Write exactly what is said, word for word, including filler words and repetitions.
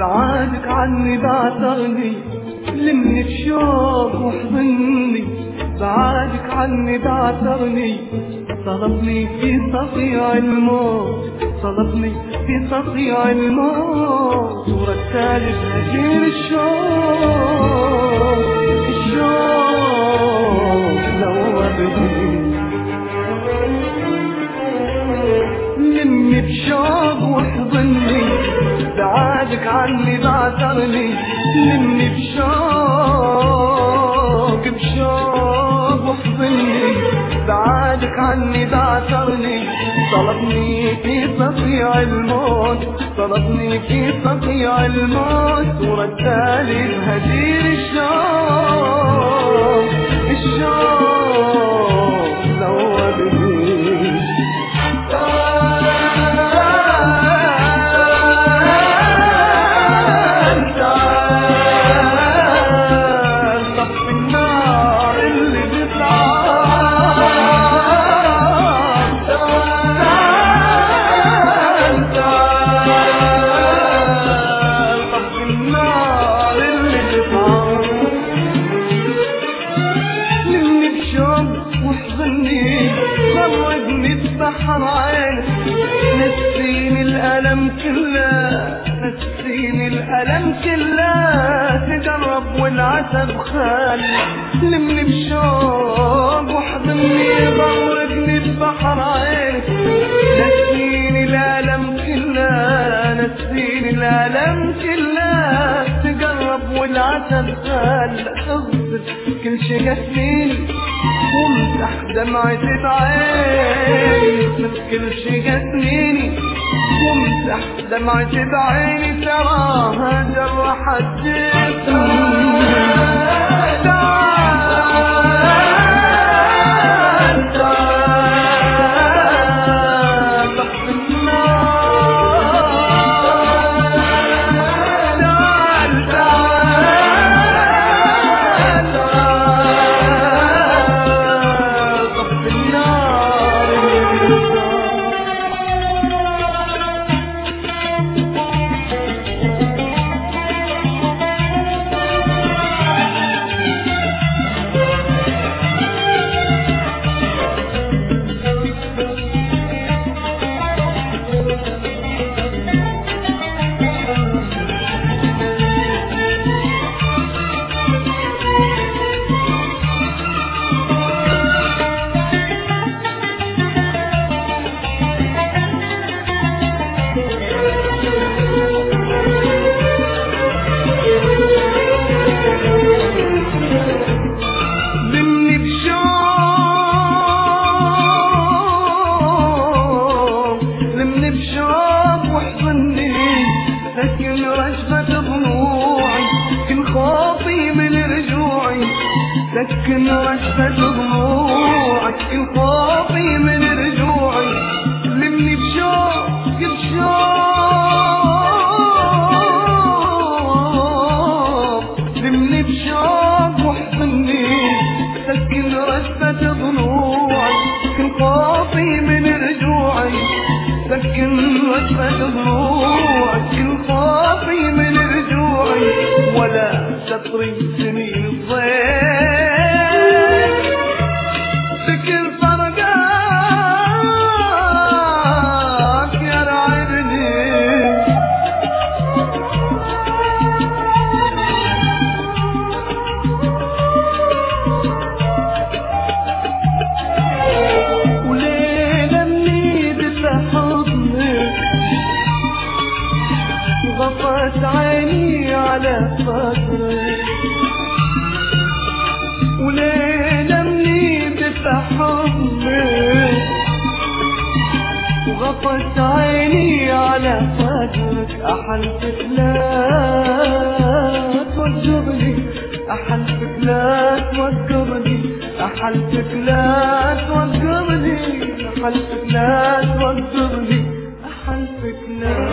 بعادك عني بعترني، لمني بشوق وحضني، بعادك عني بعترني، طلبني في صقيع الموت، طلبني في صقيع الموت، ورسالي بهجير الشوق، الشوق ذوبني، لمني بشوق وحضني، بعادك عني بعترني، لمني بشوق بشوق وحضني، بعادك عني بعترني، طلبني في صقيع الموت، طلبني في صقيع الموت، وردالي بهجير الشوق، الشوق ذوبني. بحر عينك نسيني الألم كله، نسيني الألم كله، تقرب والعتب خالي، لمني بشوق وحضني، ضرقني ببحر عينك نسيني الألم كله، نسيني الألم كله، تقرب والعتب خالي، اغفر كل شي قسيني وامسح دمعة بعيني، كل شي قتليني وامسح دمعة بعيني، تراها جرحت جسمي. سكن رشفة ضلوعك الخوفي من رجوعي، لمني بشوق بشوق، لمني بشوق وحضني، سكن رشفة ضلوعك الخوفي من رجوعي، سكن رشفة ضلوعك الخوفي من رجوعي، ولا تطري سنين الضيق ذكر فرقاك يرعبني، وليلة مني بحضني غطت عيني على صدري، وليلة مني بحضني وغطت عيني على صدرك، أحلفك لا توجبني، أحلفك لا توجبني، أحلفك لا توجبني، أحلفك لا توجبني، أحلفك لا